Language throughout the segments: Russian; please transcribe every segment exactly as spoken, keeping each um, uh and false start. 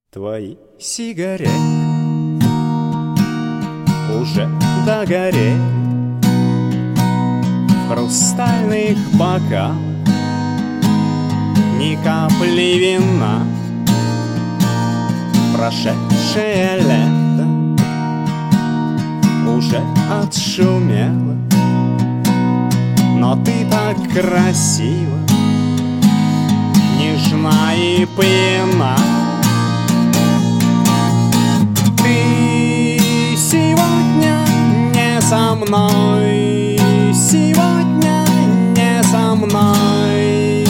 Твои сигареты уже догорели в хрустальных бокалах, ни капли вина. Прошедшее лето уже отшумело, но ты так красива, нежна и пьяна. Ты сегодня не со мной, сегодня не со мной.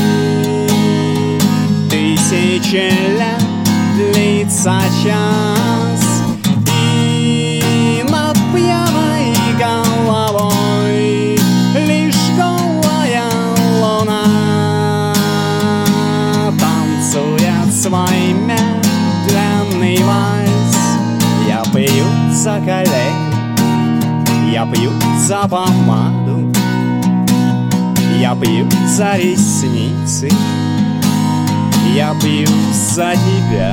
Тысячи лет длится час, и над пьяной головой лишь голая луна танцует свой медленный вальс. Я пью за колени, я пью за помаду, я пью за ресницы, я пью за тебя.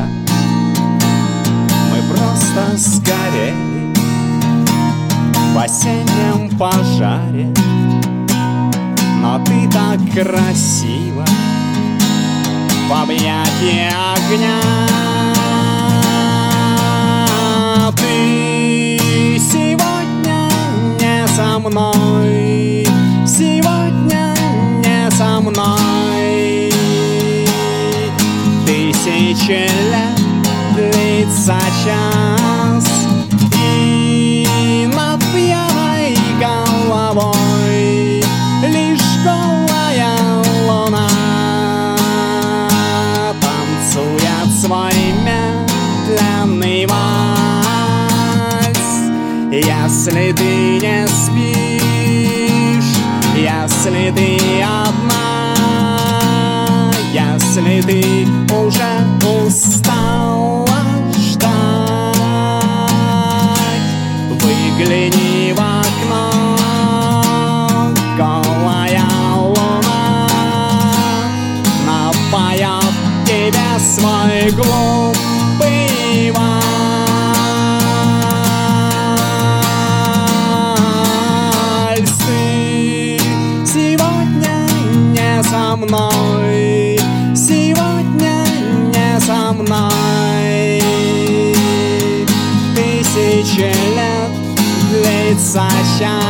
Мы просто сгорели в осеннем пожаре, но ты так красива в объятии огня. Ты сегодня не со мной, сегодня не со мной. Тысячи лет длится час, и над пьяной головой лишь голая луна танцует свой медленный вальс. Если ты не спишь, если ты одна, если ты уже устала ждать, выгляни в окно, голая луна напоет тебе свой глупый вальс. Ты сегодня не со мной, сегодня не со мной. Тысячи лет длится час.